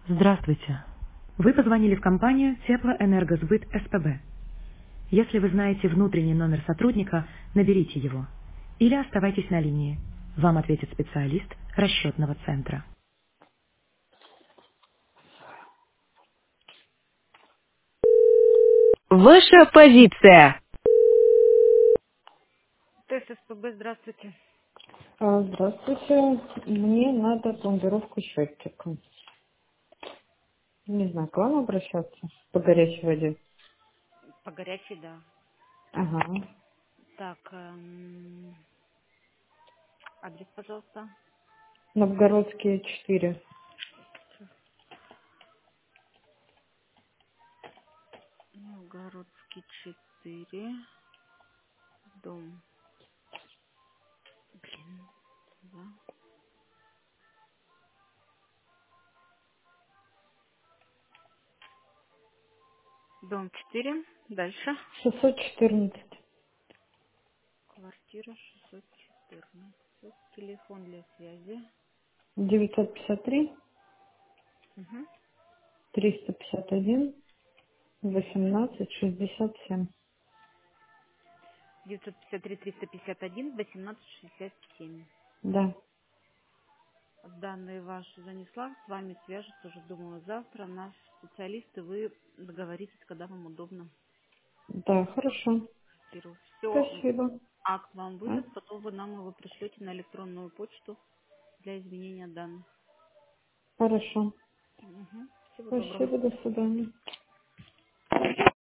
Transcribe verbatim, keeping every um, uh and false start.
Здравствуйте. Вы позвонили в компанию Теплоэнергосбыт СПБ. Если вы знаете внутренний номер сотрудника, наберите его. Или оставайтесь на линии. Вам ответит специалист расчетного центра. Ваша позиция. ТС СПБ, здравствуйте. А, Здравствуйте. Мне надо пломбировку счетчика. Не знаю, к вам обращаться по горячей воде? По горячей, да. Ага. Так, эм, адрес, пожалуйста. Новгородские четыре. Новгородский четыре. Дом. Блин, да. Дом четыре. Дальше. шестьсот четырнадцать. Квартира шестьсот четырнадцать. Телефон для связи. девятьсот пятьдесят три Угу. триста пятьдесят один восемнадцать шестьдесят семь. девятьсот пятьдесят три триста пятьдесят один восемнадцать шестьдесят семь. Да. Данные ваши занесла. С вами свяжется уже, думаю, завтра. Наш специалист, и вы договоритесь, когда вам удобно. Да, хорошо. Все, Спасибо. акт вам А? выйдет, потом вы нам его пришлете на электронную почту для изменения данных. Хорошо. Угу. Всего доброго. Спасибо, до свидания.